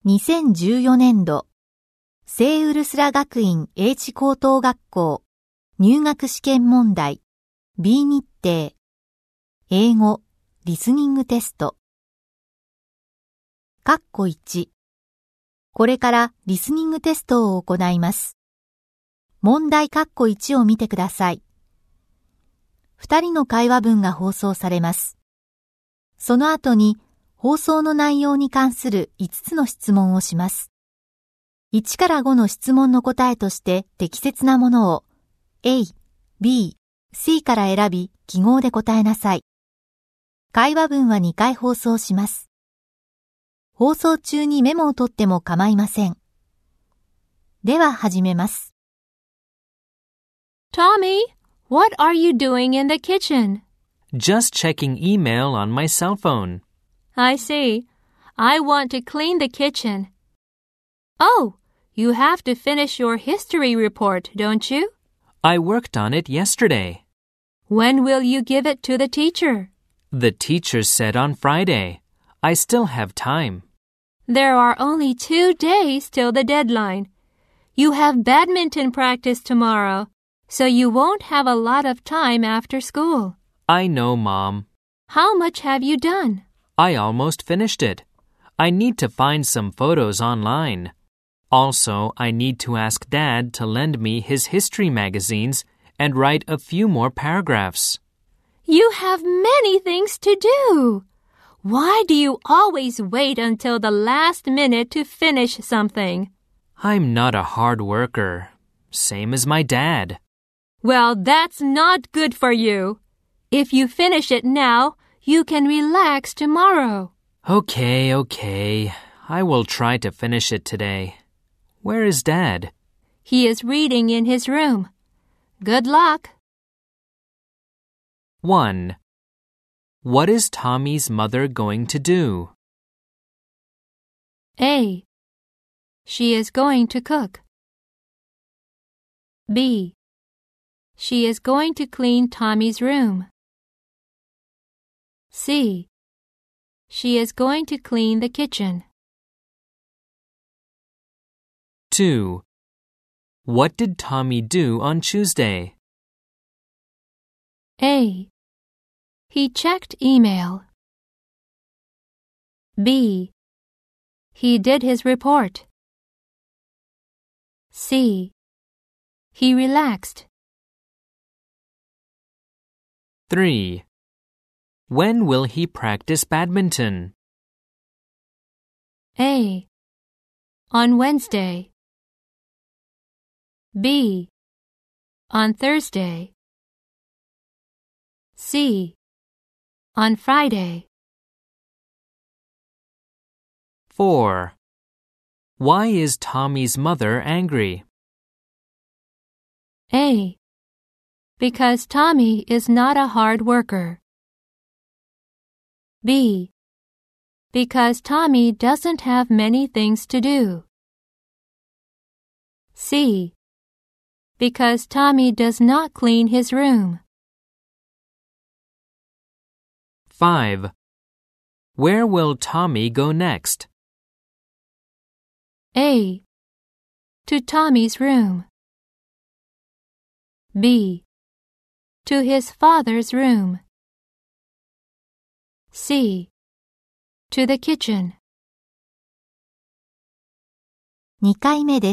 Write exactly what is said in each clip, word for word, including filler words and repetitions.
にせんじゅうよねんど、聖ウルスラ学院英知高等学校入学試験問題 B 日程英語リスニングテスト括弧いちこれからリスニングテストを行います。問題括弧いちを見てください。二人の会話文が放送されます。その後に放送の内容に関するいつつの質問をします。いちからごの質問の答えとして適切なものを A、B、C から選び記号で答えなさい。会話文はにかい放送します。放送中にメモを取っても構いません。では始めます。 Tommy, what are you doing in the kitchen? Just checking email on my cell phone. I see. I want to clean the kitchen. Oh, you have to finish your history report, don't you? I worked on it yesterday. When will you give it to the teacher? The teacher said on Friday. I still have time. There are only two days till the deadline. You have badminton practice tomorrow, so you won't have a lot of time after school. I know, Mom. How much have you done? I almost finished it. I need to find some photos online. Also, I need to ask Dad to lend me his history magazines and write a few more paragraphs. You have many things to do. Why do you always wait until the last minute to finish something? I'm not a hard worker. Same as my dad. Well, that's not good for you. If you finish it now, you can relax tomorrow. Okay, okay. I will try to finish it today. Where is Dad? He is reading in his room. Good luck. one. What is Tommy's mother going to do? A. She is going to cook. B. She is going to clean Tommy's room. C. She is going to clean the kitchen. two. What did Tommy do on Tuesday? A. He checked email. B. He did his report. C. He relaxed. three. When will he practice badminton? A. On Wednesday. B. On Thursday. C. On Friday. four. Why is Tommy's mother angry? A. Because Tommy is not a hard worker. B. Because Tommy doesn't have many things to do. C. Because Tommy does not clean his room. five. Where will Tommy go next? A. To Tommy's room. B. To his father's room. C. To the kitchen. にかいめです。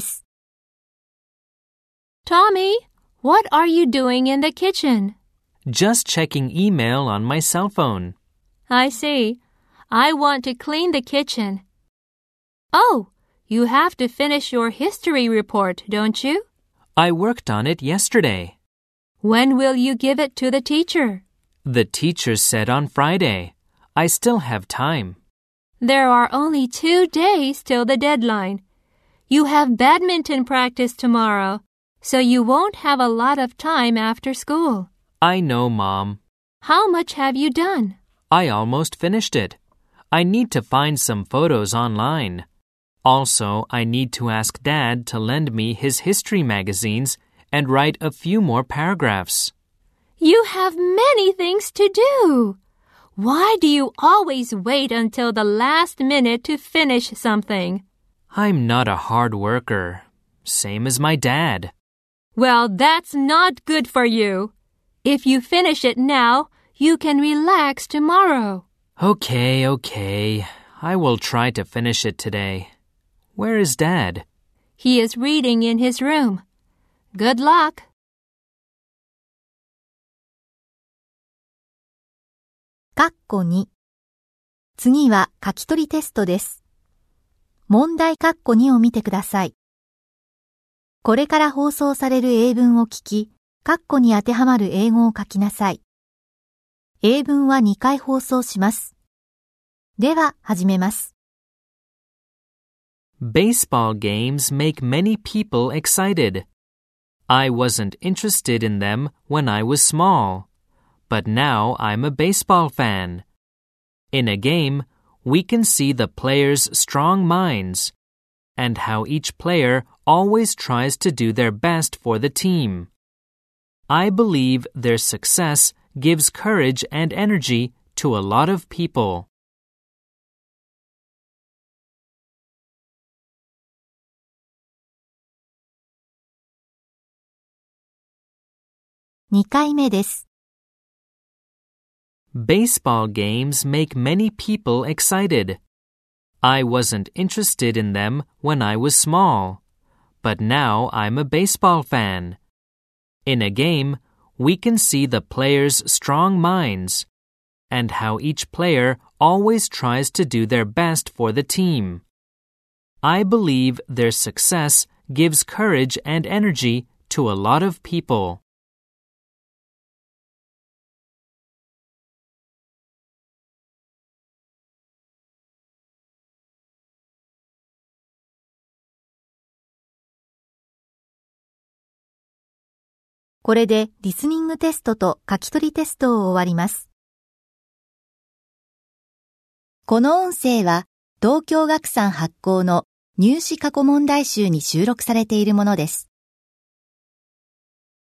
Tommy, what are you doing in the kitchen? Just checking email on my cell phone. I see. I want to clean the kitchen. Oh, you have to finish your history report, don't you? I worked on it yesterday. When will you give it to the teacher? The teacher said on Friday. I still have time. There are only two days till the deadline. You have badminton practice tomorrow, so you won't have a lot of time after school. I know, Mom. How much have you done? I almost finished it. I need to find some photos online. Also, I need to ask Dad to lend me his history magazines and write a few more paragraphs. You have many things to do. Why do you always wait until the last minute to finish something? I'm not a hard worker. Same as my dad. Well, that's not good for you. If you finish it now, you can relax tomorrow. Okay, okay. I will try to finish it today. Where is Dad? He is reading in his room. Good luck. かっこに。次は書き取りテストです。問題かっこにを見てください。これから放送される英文を聞き、かっこに当てはまる英語を書きなさい。英文はにかい放送します。では、始めます。 Baseball games make many people excited. I wasn't interested in them when I was small, but now I'm a baseball fan. In a game, we can see the players' strong minds and how each player always tries to do their best for the team. I believe their success gives courage and energy to a lot of people. にかいめです。 Baseball games make many people excited. I wasn't interested in them when I was small, but now I'm a baseball fan. In a game, we can see the players' strong minds and how each player always tries to do their best for the team. I believe their success gives courage and energy to a lot of people. これでリスニングテストと書き取りテストを終わります。この音声は東京学産発行の入試過去問題集に収録されているものです。